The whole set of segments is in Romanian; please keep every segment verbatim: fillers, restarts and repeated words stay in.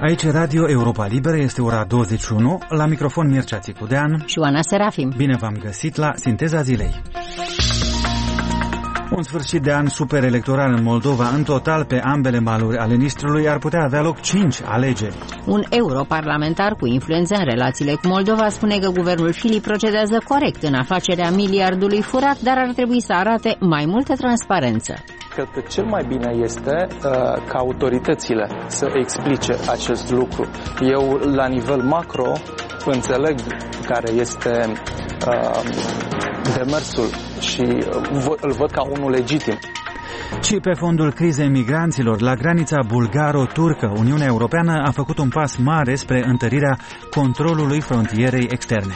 Aici Radio Europa Liberă, este ora douăzeci și unu, la microfon Mircea Țicudean și Oana Serafim. Bine v-am găsit la Sinteza Zilei. Un sfârșit de an superelectoral în Moldova, în total pe ambele maluri ale Nistrului ar putea avea loc cinci alegeri. Un europarlamentar cu influență în relațiile cu Moldova spune că guvernul Filip procedează corect în afacerea miliardului furat, dar ar trebui să arate mai multă transparență. Cred că cel mai bine este uh, ca autoritățile să explice acest lucru. Eu, la nivel macro, înțeleg care este uh, demersul și îl văd ca unul legitim. Și pe fondul crizei migranților, la granița bulgaro-turcă, Uniunea Europeană a făcut un pas mare spre întărirea controlului frontierei externe.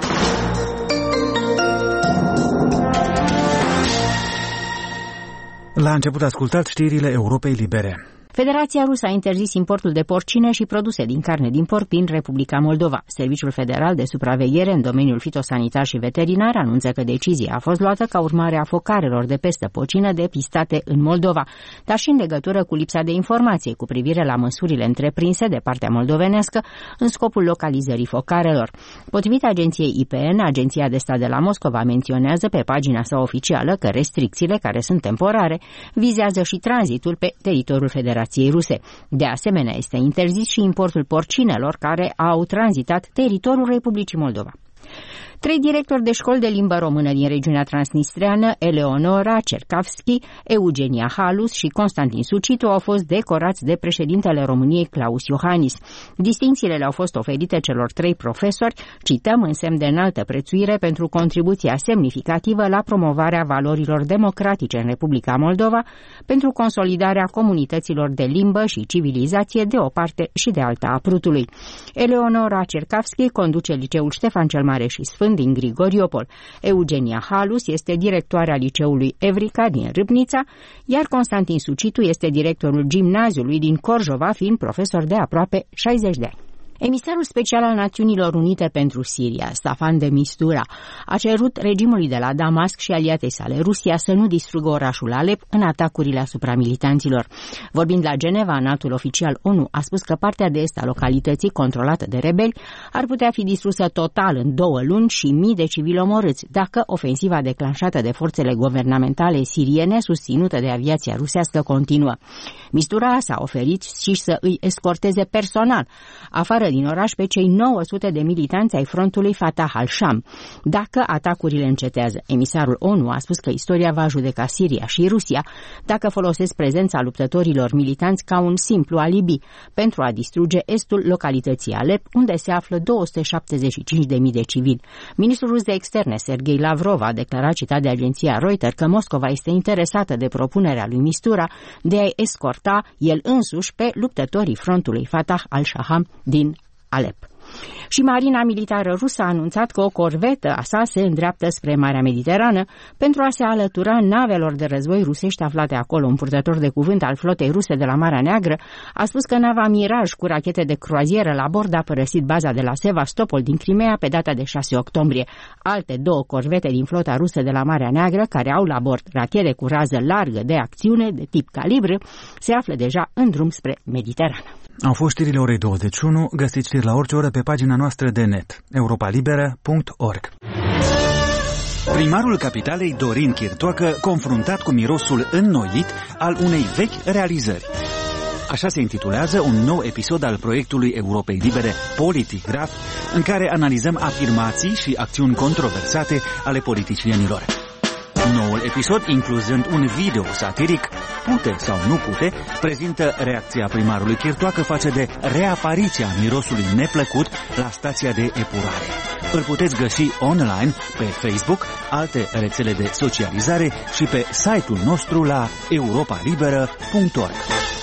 La început ascultați știrile Europei Libere. Federația Rusă a interzis importul de porcine și produse din carne din porc din Republica Moldova. Serviciul Federal de Supraveghere în domeniul fitosanitar și veterinar anunță că decizia a fost luată ca urmare a focarelor de pestă porcină depistate în Moldova, dar și în legătură cu lipsa de informație cu privire la măsurile întreprinse de partea moldovenească în scopul localizării focarelor. Potrivit agenției I P N, Agenția de Stat de la Moscova menționează pe pagina sa oficială că restricțiile, care sunt temporare, vizează și tranzitul pe teritoriul Federației Ruse. De asemenea, este interzis și importul porcinelor care au tranzitat teritoriul Republicii Moldova. Trei directori de școli de limbă română din regiunea transnistreană, Eleonora Cercavski, Eugenia Halus și Constantin Sucitu, au fost decorați de președintele României Claus Iohannis. Distincțiile le-au fost oferite celor trei profesori, cităm, în semn de înaltă prețuire pentru contribuția semnificativă la promovarea valorilor democratice în Republica Moldova, pentru consolidarea comunităților de limbă și civilizație de o parte și de alta a Prutului. Eleonora Cercavski conduce liceul Ștefan cel Mare și Sfânt din Grigoriopol. Eugenia Halus este directoarea liceului Evrica din Râbnița, iar Constantin Sucitu este directorul gimnaziului din Corjova, fiind profesor de aproape șaizeci de ani. Emisarul special al Națiunilor Unite pentru Siria, Staffan de Mistura, a cerut regimului de la Damasc și aliatei sale, Rusia, să nu distrugă orașul Alep în atacurile asupra militanților. Vorbind la Geneva, înaltul oficial ONU a spus că partea de est a localității, controlată de rebeli, ar putea fi distrusă total în două luni și mii de civili omorâți, dacă ofensiva declanșată de forțele guvernamentale siriene, susținută de aviația rusească, continuă. Mistura s-a oferit și să îi escorteze personal afară din oraș pe cei nouă sute de militanți ai frontului Fatah al-Sham, dacă atacurile încetează. Emisarul ONU a spus că istoria va judeca Siria și Rusia dacă folosesc prezența luptătorilor militanți ca un simplu alibi pentru a distruge estul localității Alep, unde se află două sute șaptezeci și cinci de mii de civili. Ministrul rus de externe, Sergei Lavrov, a declarat, citat de agenția Reuters, că Moscova este interesată de propunerea lui Mistura de a escorta el însuși pe luptătorii frontului Fatah al-Sham din Alep. Și Marina Militară Rusă a anunțat că o corvetă a sa se îndreaptă spre Marea Mediterană pentru a se alătura navelor de război rusești aflate acolo. Un purtător de cuvânt al flotei ruse de la Marea Neagră a spus că nava Miraj cu rachete de croazieră la bord a părăsit baza de la Sevastopol din Crimea pe data de șase octombrie. Alte două corvete din flota rusă de la Marea Neagră, care au la bord rachete cu rază largă de acțiune de tip calibru, se află deja în drum spre Mediterană. Au fost știrile orei douăzeci și unu, găsiți știri la orice oră pe pagina noastră de net, europa liberă punct org. Primarul capitalei Dorin Chirtoacă, confruntat cu mirosul înnoit al unei vechi realizări. Așa se intitulează un nou episod al proiectului Europei Libere, Politigraf, în care analizăm afirmații și acțiuni controversate ale politicienilor. Noul episod, incluzând un video satiric, Pute sau nu pute, prezintă reacția primarului Chirtoacă față de reapariția mirosului neplăcut la stația de epurare. Îl puteți găsi online pe Facebook, alte rețele de socializare și pe site-ul nostru la europa liberă punct org.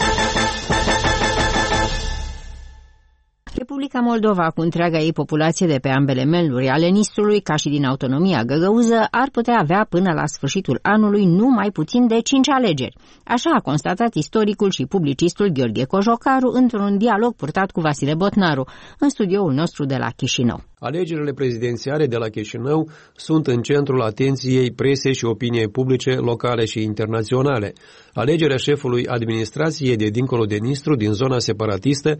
Republica Moldova, cu întreaga ei populație de pe ambele meluri ale Nistrului, ca și din autonomia găgăuză, ar putea avea până la sfârșitul anului nu mai puțin de cinci alegeri. Așa a constatat istoricul și publicistul Gheorghe Cojocaru într-un dialog purtat cu Vasile Botnaru în studioul nostru de la Chișinău. Alegerile prezidențiale de la Chișinău sunt în centrul atenției presei și opiniei publice locale și internaționale. Alegerea șefului administrației de dincolo de Nistru din zona separatistă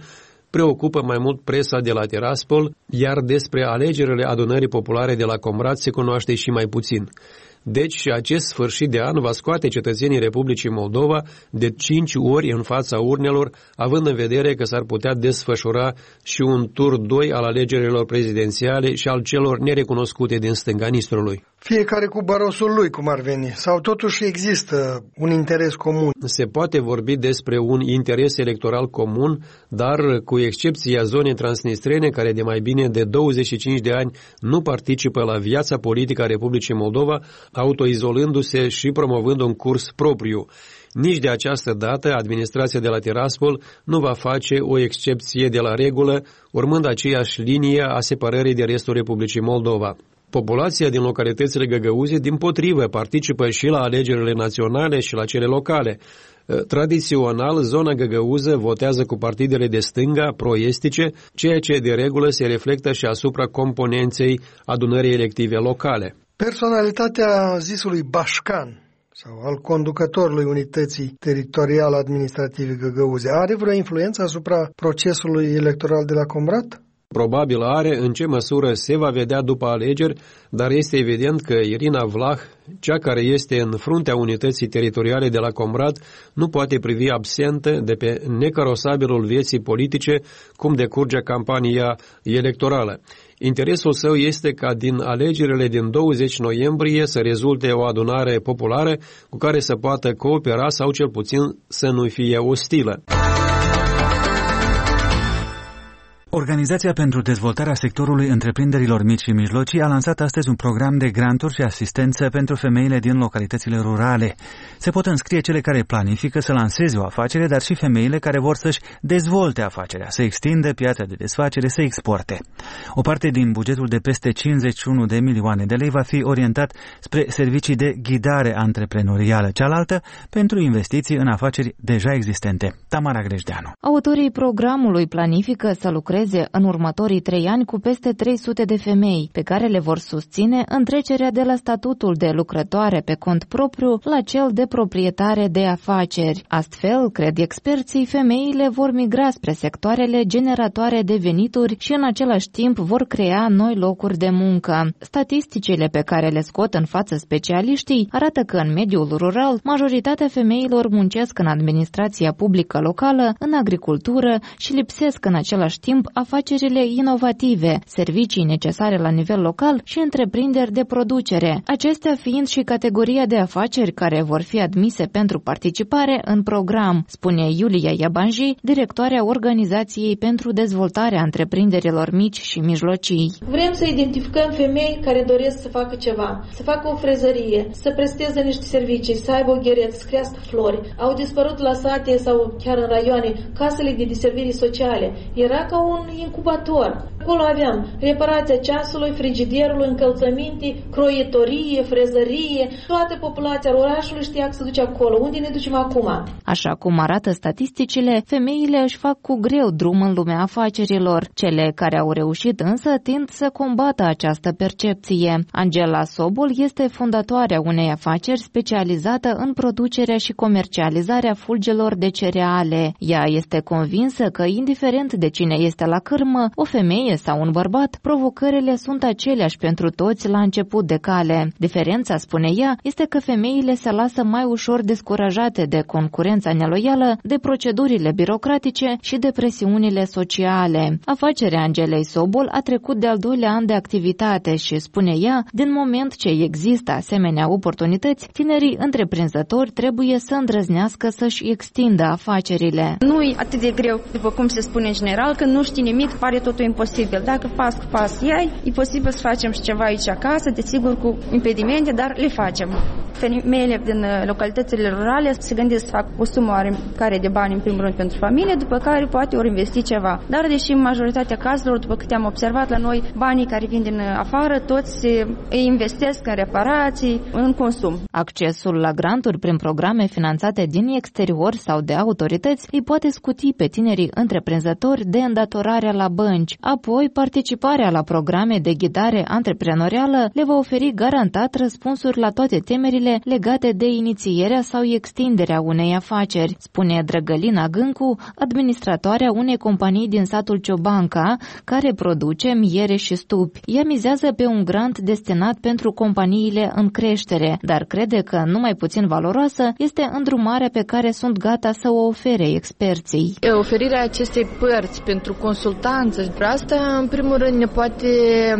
preocupă mai mult presa de la Tiraspol, iar despre alegerile adunării populare de la Comrat se cunoaște și mai puțin. Deci, acest sfârșit de an va scoate cetățenii Republicii Moldova de cinci ori în fața urnelor, având în vedere că s-ar putea desfășura și un tur doi al alegerilor prezidențiale și al celor nerecunoscute din stânga Nistrului. Fiecare cu barosul lui, cum ar veni, sau totuși există un interes comun? Se poate vorbi despre un interes electoral comun, dar cu excepția zonei transnistrene, care de mai bine de douăzeci și cinci de ani nu participă la viața politică a Republicii Moldova, autoizolându-se și promovând un curs propriu. Nici de această dată, administrația de la Tiraspol nu va face o excepție de la regulă, urmând aceeași linie a separării de restul Republicii Moldova. Populația din localitățile găgăuze, dimpotrivă, participă și la alegerile naționale și la cele locale. Tradițional, zona găgăuză votează cu partidele de stânga, pro-estice, ceea ce de regulă se reflectă și asupra componenței adunării elective locale. Personalitatea zisului Bașcan sau al conducătorului unității teritoriale administrative găgăuze are vreo influență asupra procesului electoral de la Comrat? Probabil are, în ce măsură se va vedea după alegeri, dar este evident că Irina Vlah, cea care este în fruntea unității teritoriale de la Comrat, nu poate privi absentă de pe necarosabilul vieții politice cum decurge campania electorală. Interesul său este ca din alegerile din douăzeci noiembrie să rezulte o adunare populară cu care să poată coopera sau cel puțin să nu fie ostilă. Organizația pentru dezvoltarea sectorului întreprinderilor mici și mijlocii a lansat astăzi un program de granturi și asistență pentru femeile din localitățile rurale. Se pot înscrie cele care planifică să lanseze o afacere, dar și femeile care vor să-și dezvolte afacerea, să extindă piața de desfacere, să exporte. O parte din bugetul de peste cincizeci și unu de milioane de lei va fi orientat spre servicii de ghidare antreprenorială, cealaltă pentru investiții în afaceri deja existente. Tamara Grejdeanu. Autorii programului planifică să lucreze în următorii trei ani cu peste trei sute de femei, pe care le vor susține în trecerea de la statutul de lucrătoare pe cont propriu la cel de proprietare de afaceri. Astfel, cred experții, femeile vor migra spre sectoarele generatoare de venituri și în același timp vor crea noi locuri de muncă. Statisticile pe care le scot în față specialiștii arată că în mediul rural majoritatea femeilor muncesc în administrația publică locală, în agricultură și lipsesc în același timp afacerile inovative, servicii necesare la nivel local și întreprinderi de producere, acestea fiind și categoria de afaceri care vor fi admise pentru participare în program, spune Iulia Iabanji, directoarea Organizației pentru Dezvoltarea Întreprinderilor Mici și Mijlocii. Vrem să identificăm femei care doresc să facă ceva, să facă o frezărie, să presteze niște servicii, să aibă o ghereță, să crească flori. Au dispărut la sate sau chiar în raioane casele de deserviri sociale. Era ca un incubator. Acolo aveam reparația ceasului, frigiderului, încălțăminte, croitorie, frezărie. Toată populația orașului știa că se duce acolo. Unde ne ducem acum? Așa cum arată statisticile, femeile își fac cu greu drum în lumea afacerilor. Cele care au reușit însă tind să combată această percepție. Angela Sobol este fondatoarea unei afaceri specializată în producerea și comercializarea fulgelor de cereale. Ea este convinsă că, indiferent de cine este la cârmă, o femeie sau un bărbat, provocările sunt aceleași pentru toți la început de cale. Diferența, spune ea, este că femeile se lasă mai ușor descurajate de concurența neloială, de procedurile birocratice și de presiunile sociale. Afacerea Angelei Sobol a trecut de-al doilea an de activitate și, spune ea, din moment ce există asemenea oportunități, tinerii întreprinzători trebuie să îndrăznească să-și extindă afacerile. Nu e atât de greu, după cum se spune în general, că nu știi nimic, pare totul imposibil. Dacă pas cu pas iai, e posibil să facem și ceva aici acasă, desigur cu impedimente, dar le facem. Femeile din localitățile rurale se gândesc să fac o sumă care de bani în primul rând pentru familie, după care poate ori investi ceva. Dar deși în majoritatea cazurilor, după câte am observat la noi, banii care vin din afară, toți îi investesc în reparații, în consum. Accesul la granturi prin programe finanțate din exterior sau de autorități îi poate scuti pe tinerii întreprinzători de îndatorarea la bănci. Apoi, Apoi, participarea la programe de ghidare antreprenorială le va oferi garantat răspunsuri la toate temerile legate de inițierea sau extinderea unei afaceri, spune Drăgălina Gâncu, administratoarea unei companii din satul Ciobanca, care produce miere și stupi. Ea mizează pe un grant destinat pentru companiile în creștere, dar crede că nu mai puțin valoroasă este îndrumarea pe care sunt gata să o ofere experții. Oferirea acestei părți pentru consultanță, asta în primul rând ne poate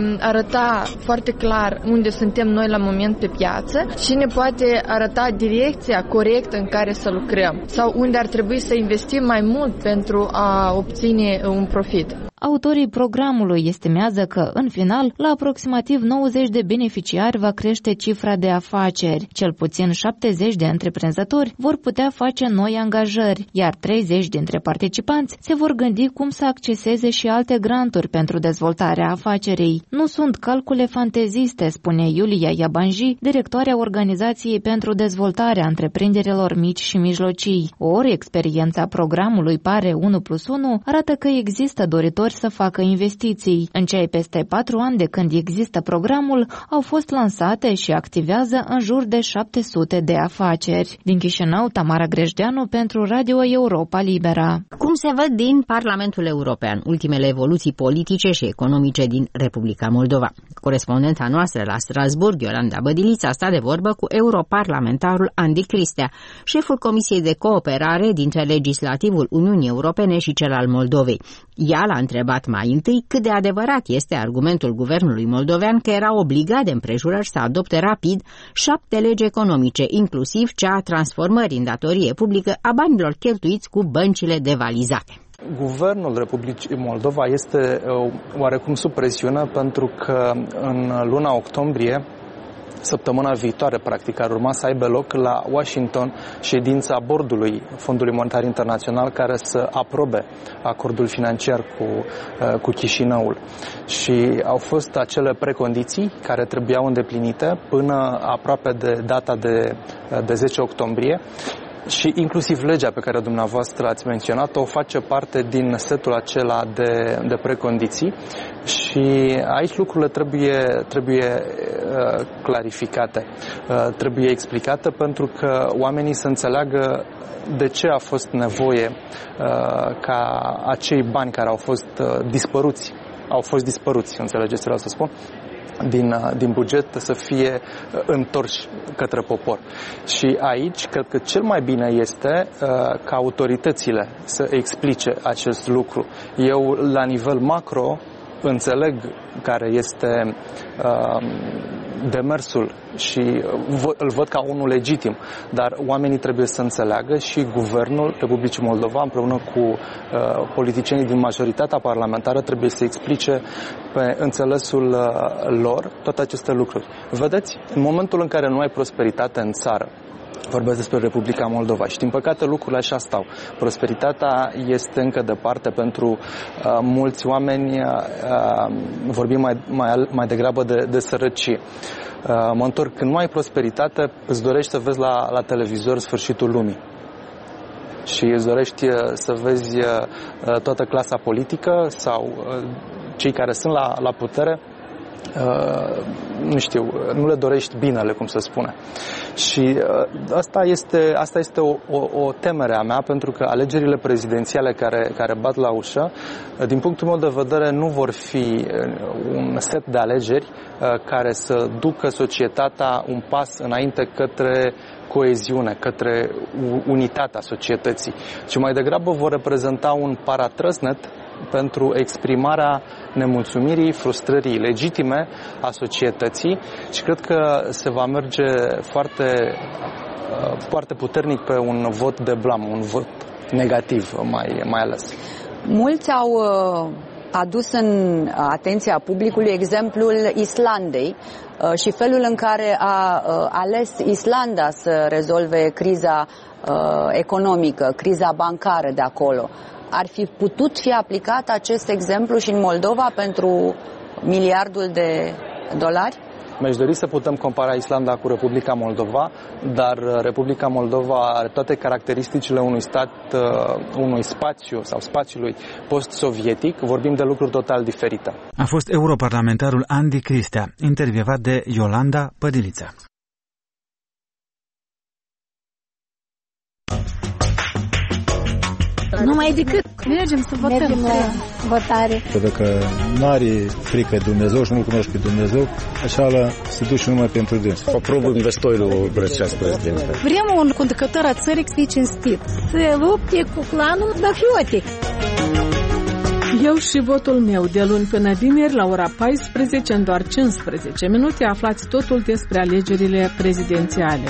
arăta foarte clar unde suntem noi la moment pe piață și ne poate arăta direcția corectă în care să lucrăm sau unde ar trebui să investim mai mult pentru a obține un profit. Autorii programului estimează că, în final, la aproximativ nouăzeci de beneficiari va crește cifra de afaceri. Cel puțin șaptezeci de întreprinzători vor putea face noi angajări, iar treizeci dintre participanți se vor gândi cum să acceseze și alte granturi pentru dezvoltarea afacerii. Nu sunt calcule fanteziste, spune Iulia Iabanji, directoarea Organizației pentru Dezvoltarea Întreprinderilor Mici și Mijlocii. Ori experiența programului Pare unu plus unu arată că există doritori să facă investiții. În cei peste patru ani de când există programul, au fost lansate și activează în jur de șapte sute de afaceri. Din Chișinău, Tamara Grejdeanu pentru Radio Europa Libera. Cum se văd din Parlamentul European ultimele evoluții politice și economice din Republica Moldova? Corespondenta noastră la Strasburg, Iolanda Bădilița, a stat de vorbă cu europarlamentarul Andy Cristea, șeful Comisiei de Cooperare dintre Legislativul Uniunii Europene și cel al Moldovei. Ea l-a întrebat mai întâi cât de adevărat este argumentul guvernului moldovean că era obligat de împrejurări să adopte rapid șapte legi economice, inclusiv cea a transformării în datorie publică a banilor cheltuiți cu băncile devalizate. Guvernul Republicii Moldova este oarecum sub presiune pentru că în luna octombrie, săptămâna viitoare, practic, ar urma să aibă loc la Washington ședința bordului Fondului Monetar Internațional care să aprobe acordul financiar cu, cu Chișinăul. Și au fost acele precondiții care trebuiau îndeplinite până aproape de data de, de zece octombrie. Și inclusiv legea pe care dumneavoastră ați menționat-o face parte din setul acela de, de precondiții și aici lucrurile trebuie, trebuie uh, clarificate, uh, trebuie explicate pentru că oamenii să înțeleagă de ce a fost nevoie uh, ca acei bani care au fost uh, dispăruți, au fost dispăruți, înțelegeți ce vreau să spun? Din, din buget să fie întorși către popor. Și aici, cred că cel mai bine este uh, ca autoritățile să explice acest lucru. Eu, la nivel macro, înțeleg care este uh, demersul și îl văd ca unul legitim, dar oamenii trebuie să înțeleagă și Guvernul Republicii Moldova împreună cu uh, politicienii din majoritatea parlamentară trebuie să explice pe înțelesul uh, lor toate aceste lucruri. Vedeți, în momentul în care nu ai prosperitate în țară, vorbesc despre Republica Moldova și din păcate lucrurile așa stau. Prosperitatea este încă departe pentru uh, mulți oameni, uh, vorbim mai, mai, mai degrabă de, de sărăcie. Uh, mă întorc, când nu ai prosperitate, îți dorești să vezi la, la televizor sfârșitul lumii. Și îți dorești să vezi uh, toată clasa politică sau uh, cei care sunt la, la putere, Uh, nu știu, nu le dorești binele, cum se spune. Și uh, asta este, asta este o, o, o temere a mea, pentru că alegerile prezidențiale care, care bat la ușă, uh, din punctul meu de vedere, nu vor fi un set de alegeri uh, care să ducă societatea un pas înainte către coeziune, către unitatea societății, ci mai degrabă vor reprezenta un paratrăsnet pentru exprimarea nemulțumirii, frustrării legitime a societății și cred că se va merge foarte, foarte puternic pe un vot de blam, un vot negativ mai, mai ales. Mulți au adus în atenția publicului exemplul Islandei și felul în care a ales Islanda să rezolve criza economică, criza bancară de acolo. Ar fi putut fi aplicat acest exemplu și în Moldova pentru miliardul de dolari? Mi-aș dori să putem compara Islanda cu Republica Moldova, dar Republica Moldova are toate caracteristicile unui stat, unui spațiu sau spațiului post-sovietic. Vorbim de lucruri total diferite. A fost europarlamentarul Andy Cristea, intervievat de Iolanda Pădilița. Numai decât mergem să votăm. Mergem la votare. Dacă nu are frică de Dumnezeu și nu-L cunoști pe Dumnezeu, așa la se duce numai pentru dâns. Aprobăm destoilul Brăceas prezident. Vrem un conducător a țării să fie cinstit, să lupte cu clanul mafiotic. Eu și votul meu de luni până vineri la ora paisprezece în doar cincisprezece minute aflați totul despre alegerile prezidențiale.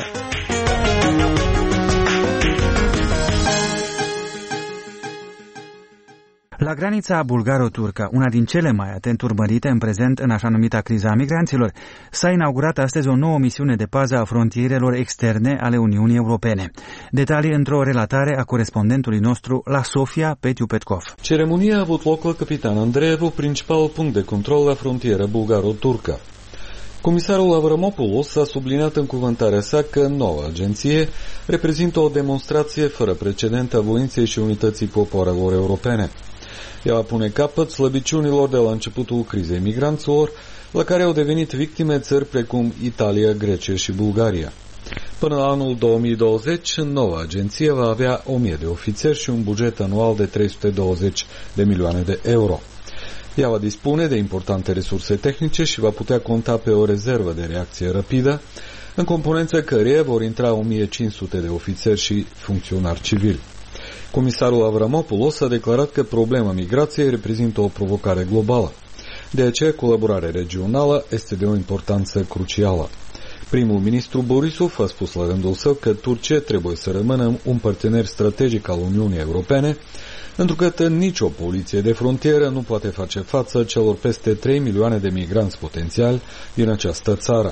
La granița bulgaro-turcă, una din cele mai atent urmărite în prezent în așa numita criza a migranților, s-a inaugurat astăzi o nouă misiune de pază a frontierelor externe ale Uniunii Europene. Detalii într-o relatare a corespondentului nostru la Sofia, Petiu Petkov. Ceremonia a avut loc la Capitan Andreevo, principal punct de control la frontieră bulgaro-turcă. Comisarul Avramopoulos a subliniat în cuvântarea sa că noua agenție reprezintă o demonstrație fără precedent a voinței și unității popoarelor europene. Ea va pune capăt slăbiciunilor de la începutul crizei migranților, la care au devenit victime țări precum Italia, Grecia și Bulgaria. Până la anul două mii douăzeci, noua agenție va avea o mie de ofițeri și un buget anual de trei sute douăzeci de milioane de euro. Ea va dispune de importante resurse tehnice și va putea conta pe o rezervă de reacție rapidă, în componența căreia vor intra o mie cinci sute de ofițeri și funcționari civili. Comisarul Avramopoulos a declarat că problema migrației reprezintă o provocare globală. De aceea, colaborarea regională este de o importanță crucială. Primul ministru Borisov a spus la rândul său că Turcia trebuie să rămână un partener strategic al Uniunii Europene, întrucât nicio poliție de frontieră nu poate face față celor peste trei milioane de migranți potențiali din această țară.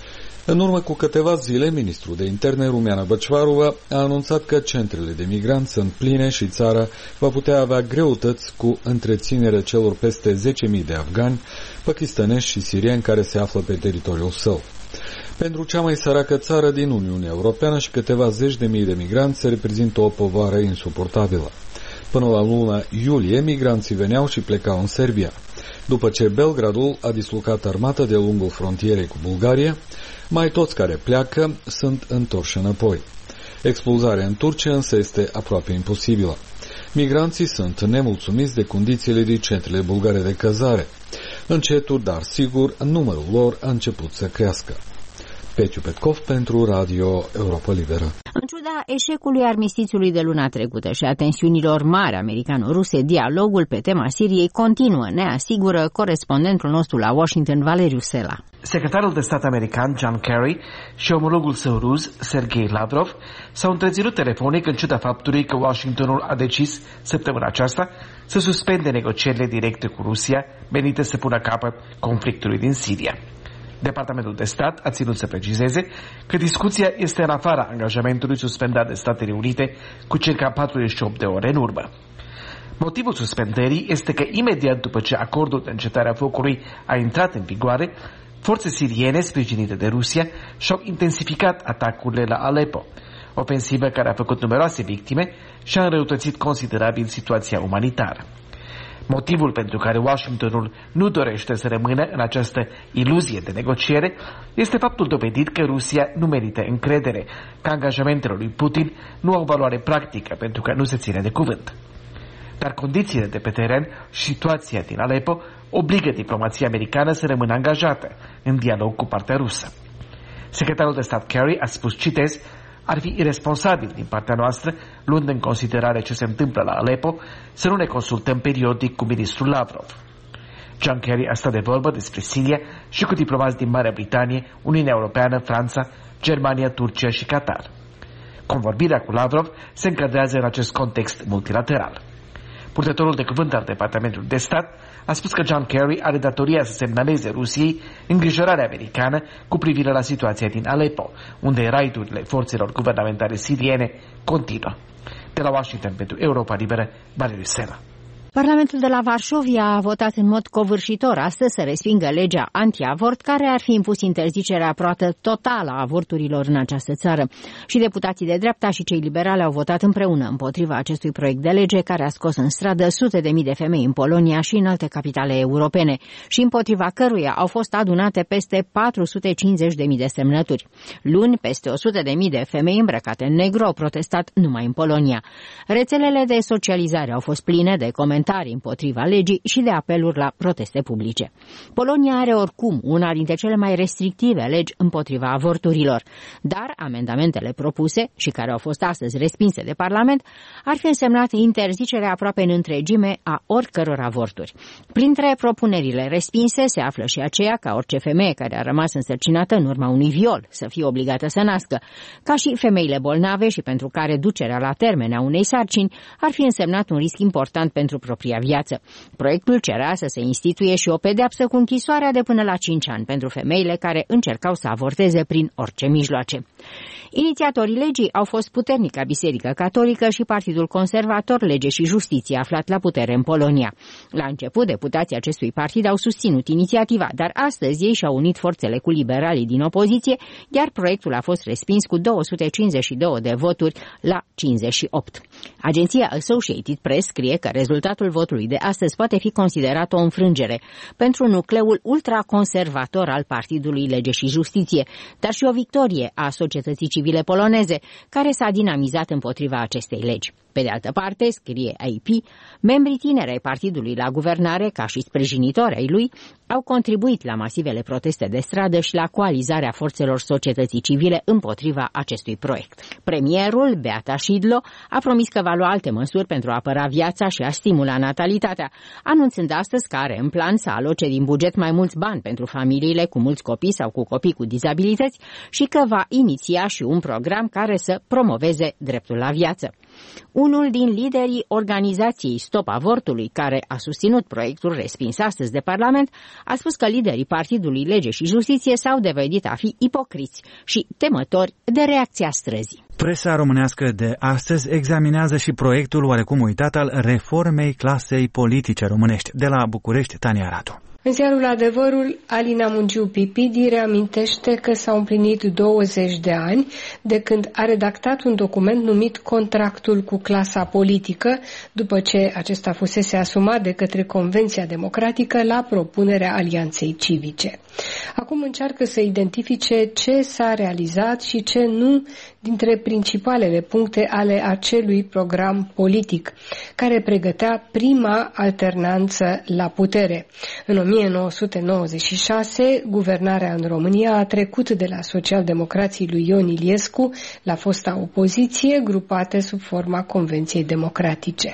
În urmă cu câteva zile, ministrul de interne Rumeana Băcvarova a anunțat că centrele de migranți sunt pline și țara va putea avea greutăți cu întreținerea celor peste zece mii de afgani, pakistanezi și sirieni care se află pe teritoriul său. Pentru cea mai săracă țară din Uniunea Europeană și câteva zeci de mii de migranți se reprezintă o povară insuportabilă. Până la luna iulie, migranții veneau și plecau în Serbia. După ce Belgradul a dislocat armata de lungul frontierei cu Bulgaria, mai toți care pleacă sunt întorși înapoi. Expulzarea în Turcia însă este aproape imposibilă. Migranții sunt nemulțumiți de condițiile din centrele bulgare de cazare. Încetul, dar sigur, numărul lor a început să crească. Petiu Petkov pentru Radio Europa Liberă. În ciuda eșecului armistițiului de luna trecută și a tensiunilor mari americano-ruse, dialogul pe tema Siriei continuă, ne asigură corespondentul nostru la Washington, Valeriu Sela. Secretarul de stat american John Kerry și omologul său rus, Sergei Lavrov, s-au întreținut telefonic în ciuda faptului că Washingtonul a decis săptămâna aceasta să suspende negocierile directe cu Rusia, menite să pună capăt conflictului din Siria. Departamentul de stat a ținut să precizeze că discuția este în afara angajamentului suspendat de Statele Unite cu circa patruzeci și opt de ore în urmă. Motivul suspendării este că imediat după ce acordul de încetare a focului a intrat în vigoare, forțe siriene sprijinite de Rusia și-au intensificat atacurile la Aleppo, ofensivă care a făcut numeroase victime și a înrăutățit considerabil situația umanitară. Motivul pentru care Washingtonul nu dorește să rămână în această iluzie de negociere este faptul dovedit că Rusia nu merită încredere, că angajamentele lui Putin nu au valoare practică pentru că nu se ține de cuvânt. Dar condițiile de pe teren și situația din Aleppo obligă diplomația americană să rămână angajată în dialog cu partea rusă. Secretarul de stat Kerry a spus, citez, ar fi irresponsabil din partea noastră, luând în considerare ce se întâmplă la Aleppo, să nu ne consultăm periodic cu ministrul Lavrov. John Kerry a stat de vorbă despre Siria și cu diplomați din Marea Britanie, Uniunea Europeană, Franța, Germania, Turcia și Qatar. Convorbirea cu Lavrov se încadrează în acest context multilateral. Purtătorul de cuvânt al Departamentului de Stat a spus că John Kerry are datoria să semnaleze Rusiei îngrijorarea americană cu privire la situația din Aleppo, unde raidurile forțelor guvernamentale siriene continuă. De la Washington pentru Europa Liberă, Valeriu Sela. Parlamentul de la Varșovia a votat în mod covârșitor astăzi să respingă legea anti-avort, care ar fi impus interzicerea aproape totală a avorturilor în această țară. Și deputații de dreapta și cei liberali au votat împreună împotriva acestui proiect de lege care a scos în stradă sute de mii de femei în Polonia și în alte capitale europene și împotriva căruia au fost adunate peste patru sute cincizeci de mii de semnături. Luni, peste o sută de mii de femei îmbrăcate în negru au protestat numai în Polonia. Rețelele de socializare au fost pline de comentarii împotriva legii și de apeluri la proteste publice. Polonia are oricum una dintre cele mai restrictive legi împotriva avorturilor, dar amendamentele propuse și care au fost astăzi respinse de Parlament ar fi însemnat interzicerea aproape în întregime a oricăror avorturi. Printre propunerile respinse se află și aceea ca orice femeie care a rămas însărcinată în urma unui viol să fie obligată să nască, ca și femeile bolnave și pentru care ducerea la termen a unei sarcini ar fi însemnat un risc important pentru propria viață. Proiectul cerea să se instituie și o pedeapsă cu închisoarea de până la cinci ani pentru femeile care încercau să avorteze prin orice mijloace. Inițiatorii legii au fost puternica Biserică Catolică și Partidul Conservator, Lege și Justiție, aflat la putere în Polonia. La început, deputații acestui partid au susținut inițiativa, dar astăzi ei și-au unit forțele cu liberalii din opoziție, iar proiectul a fost respins cu două sute cincizeci și doi de voturi la cincizeci și opt. Agenția Associated Press scrie că rezultatul votului de astăzi poate fi considerat o înfrângere pentru nucleul ultraconservator al Partidului Lege și Justiție, dar și o victorie a societății civile poloneze, care s-a dinamizat împotriva acestei legi. Pe de altă parte, scrie A P, membrii tineri ai partidului la guvernare, ca și sprijinitori ai lui, au contribuit la masivele proteste de stradă și la coalizarea forțelor societății civile împotriva acestui proiect. Premierul, Beata Szydło, a promis că va lua alte măsuri pentru a apăra viața și a stimula natalitatea, anunțând astăzi că are în plan să aloce din buget mai mulți bani pentru familiile cu mulți copii sau cu copii cu dizabilități și că va iniția și un program care să promoveze dreptul la viață. Unul din liderii organizației Stop Avortului, care a susținut proiectul respins astăzi de Parlament, a spus că liderii Partidului Lege și Justiție s-au dovedit a fi ipocriți și temători de reacția străzii. Presa românească de astăzi examinează și proiectul oarecum uitat al reformei clasei politice românești. De la București, Tania Radu. În ziarul Adevărul, Alina Mungiu Pipidi reamintește că s-au împlinit douăzeci de ani de când a redactat un document numit Contractul cu clasa politică, după ce acesta fusese asumat de către Convenția Democratică la propunerea Alianței Civice. Acum încearcă să identifice ce s-a realizat și ce nu dintre principalele puncte ale acelui program politic, care pregătea prima alternanță la putere. În o mie nouă sute nouăzeci și șase, guvernarea în România a trecut de la socialdemocrații lui Ion Iliescu la fosta opoziție, grupate sub forma Convenției Democratice.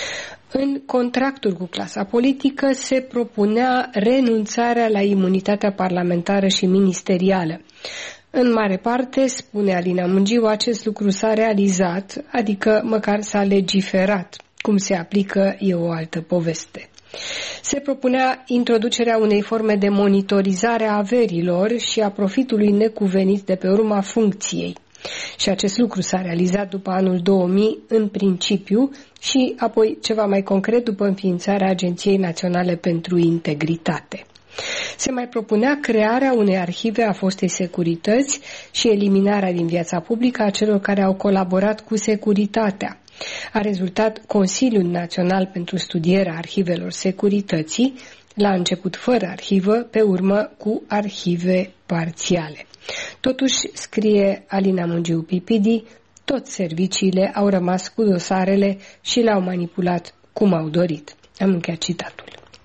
În contractul cu clasa politică se propunea renunțarea la imunitatea parlamentară și ministerială. În mare parte, spune Alina Mungiu, acest lucru s-a realizat, adică măcar s-a legiferat. Cum se aplică e o altă poveste. Se propunea introducerea unei forme de monitorizare a averilor și a profitului necuvenit de pe urma funcției. Și acest lucru s-a realizat după anul două mii în principiu și apoi ceva mai concret după înființarea Agenției Naționale pentru Integritate. Se mai propunea crearea unei arhive a fostei securități și eliminarea din viața publică a celor care au colaborat cu securitatea. A rezultat Consiliul Național pentru Studierea Arhivelor Securității, la început fără arhivă, pe urmă cu arhive parțiale. Totuși, scrie Alina Mungiu Pipidi, toți serviciile au rămas cu dosarele și le-au manipulat cum au dorit. Am încheiat citatul.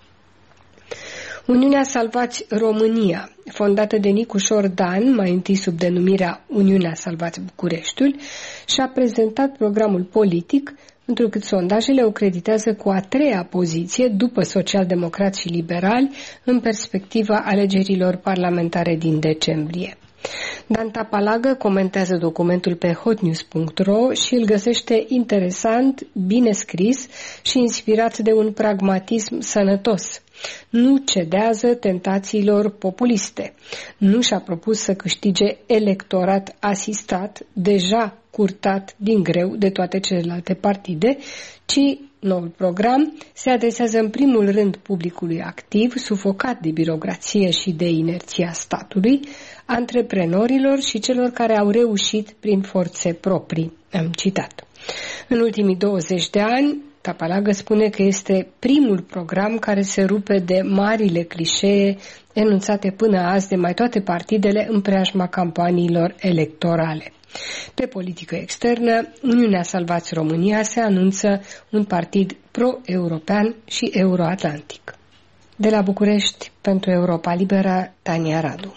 Uniunea Salvați România, fondată de Nicușor Dan, mai întâi sub denumirea Uniunea Salvați Bucureștiul, și-a prezentat programul politic, întrucât sondajele o creditează cu a treia poziție după socialdemocrați și liberali în perspectiva alegerilor parlamentare din decembrie. Dan Tapalagă comentează documentul pe hotnews punct ro și îl găsește interesant, bine scris și inspirat de un pragmatism sănătos. Nu cedează tentațiilor populiste. Nu și-a propus să câștige electorat asistat, deja curtat din greu de toate celelalte partide, ci Noul program se adresează în primul rând publicului activ, sufocat de birocrație și de inerția statului, antreprenorilor și celor care au reușit prin forțe proprii. Am citat. În ultimii douăzeci de ani, Tapalagă spune că este primul program care se rupe de marile clișee enunțate până azi de mai toate partidele în preajma campaniilor electorale. Pe politică externă, Uniunea Salvați România se anunță un partid pro-european și euroatlantic. De la București, pentru Europa Liberă, Tania Radu.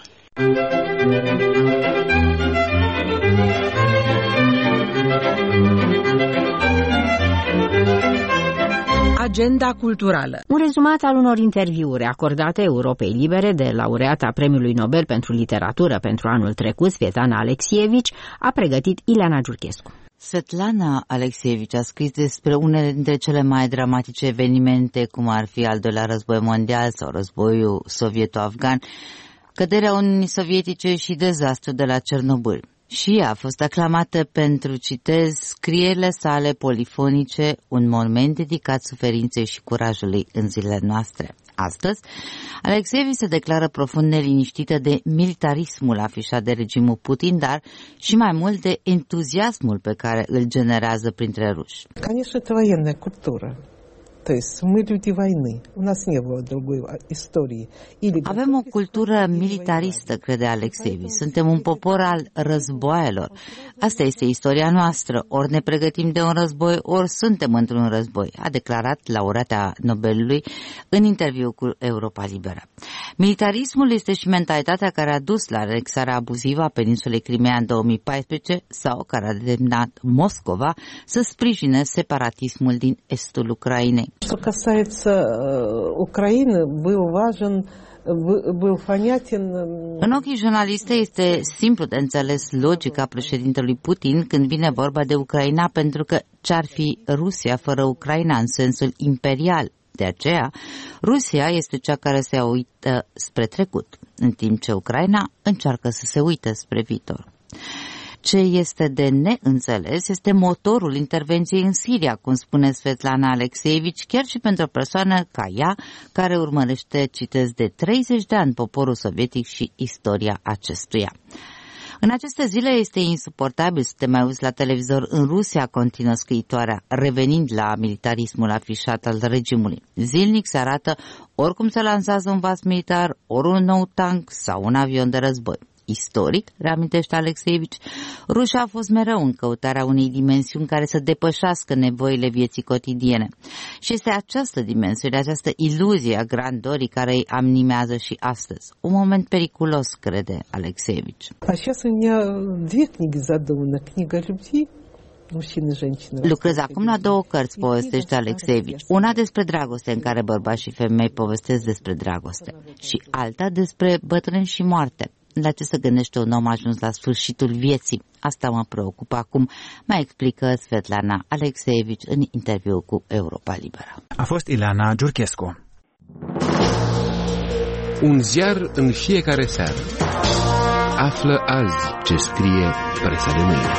Agenda culturală. Un rezumat al unor interviuri acordate Europei Libere de laureata Premiului Nobel pentru Literatură pentru anul trecut, Svetlana Alexievich, a pregătit Ileana Giurchescu. Svetlana Alexievich a scris despre unele dintre cele mai dramatice evenimente, cum ar fi al doilea război mondial sau războiul sovieto-afgan, căderea Uniunii Sovietice și dezastrul de la Cernobâl. Și ea a fost aclamată pentru, citez, scrierile sale polifonice, un moment dedicat suferinței și curajului în zilele noastre. Astăzi, Alexievich se declară profund neliniștită de militarismul afișat de regimul Putin, dar și mai mult de entuziasmul pe care îl generează printre ruși. Конечно, это военная культура. То есть мы люди войны. У нас не было другой истории. Avem o cultură militaristă, crede Alexievich. Suntem un popor al războaielor. Asta este istoria noastră. Ori ne pregătim de un război, ori suntem într-un război, a declarat laureata Nobelului în interviu cu Europa Liberă. Militarismul este și mentalitatea care a dus la anexarea abuzivă a peninsulei Crimea în două mii paisprezece sau care a determinat Moscova să sprijine separatismul din estul Ucrainei. Что касается Украины, был важен, был понятен. În ochii jurnaliste este simplu de înțeles logica președintelui Putin când vine vorba de Ucraina, pentru că ce-ar fi Rusia fără Ucraina în sensul imperial? De aceea, Rusia este cea care se uită spre trecut, în timp ce Ucraina încearcă să se uite spre viitor. Ce este de neînțeles este motorul intervenției în Siria, cum spune Svetlana Alexievich, chiar și pentru o persoană ca ea, care urmărește, citez, de treizeci de ani poporul sovietic și istoria acestuia. În aceste zile este insuportabil să te mai uiți la televizor în Rusia, continuă scriitoarea, revenind la militarismul afișat al regimului. Zilnic se arată oricum se lansează un vas militar, ori un nou tank sau un avion de război. Istoric, reamintește Alexievich, Rusia a fost mereu în căutarea unei dimensiuni care să depășească nevoile vieții cotidiene. Și este această dimensiune, această iluzie a grandorii care îi animează și astăzi. Un moment periculos, crede Alexievich. А сейчас у меня две книги задуманы. Книга любви. Lucrez acum la două cărți, povestește Alexievich. Una despre dragoste, în care bărbați și femei povestesc despre dragoste, și alta despre bătrâni și moarte. La ce se gândește un om ajuns la sfârșitul vieții? Asta mă preocupă acum, mai explică Svetlana Alexievich în interviu cu Europa Liberă. A fost Ileana Giurchescu. Un ziar în fiecare seară. Află azi ce scrie presa de mâine.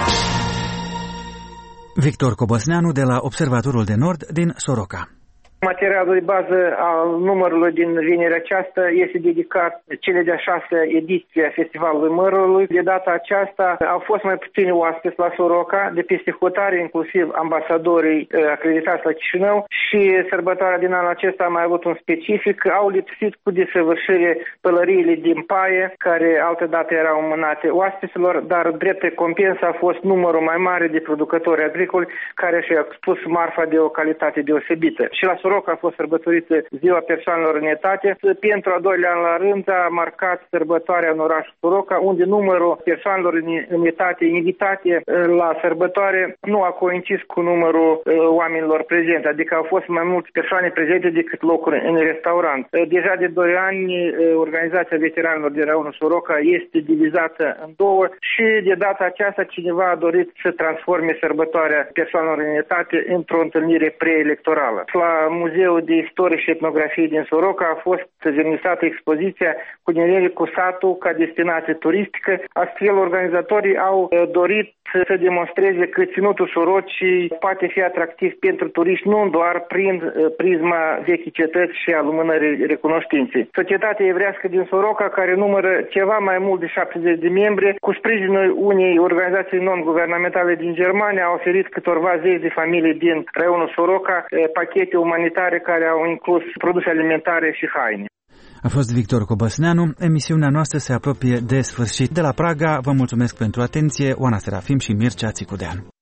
Victor Cobosneanu de la Observatorul de Nord din Soroca. Materialul de bază al numărului din vinerea aceasta este dedicat cele de-a șasea ediție a Festivalului Mărului. De data aceasta au fost mai puțini oaspeți la Soroca, de peste hotare, inclusiv ambasadorii acreditați la Chișinău, și sărbătoarea din anul acesta a mai avut un specific. Au lipsit cu desăvârșire pălăriile din paie, care altădată erau mânate oaspeților, dar drept recompensă a fost numărul mai mare de producători agricoli care și-au expus marfa de o calitate deosebită. Și la Soroca a fost sărbătorită Ziua Persoanelor în Etate. Pentru a doilea an la rând a marcat sărbătoarea în orașul Soroca, unde numărul persoanelor în etate invitate la sărbătoare nu a coincis cu numărul oamenilor prezenți, adică au fost mai multe persoane prezente decât locuri în restaurant. Deja de doi ani, organizația veteranilor de raionul Soroca este divizată în două și de data aceasta cineva a dorit să transforme sărbătoarea persoanelor în etate într-o întâlnire preelectorală. La Muzeul de Istorie și Etnografie din Soroca a fost vernisată expoziția cu inginerii cu satul ca destinație turistică. Astfel, organizatorii au dorit să demonstreze că ținutul Sorocii poate fi atractiv pentru turiști nu doar prin prisma vechii cetăți și a lumânării recunoștinței. Societatea evrească din Soroca, care numără ceva mai mult de șaptezeci de membri, cu sprijinul unei organizații non-guvernamentale din Germania, a oferit câtorva zeci de familii din raionul Soroca pachete umanitare care au inclus produse alimentare și haine. A fost Victor Cobăsneanu. Emisiunea noastră se apropie de sfârșit. De la Praga vă mulțumesc pentru atenție. Oana Serafim și Mircea Țicudean.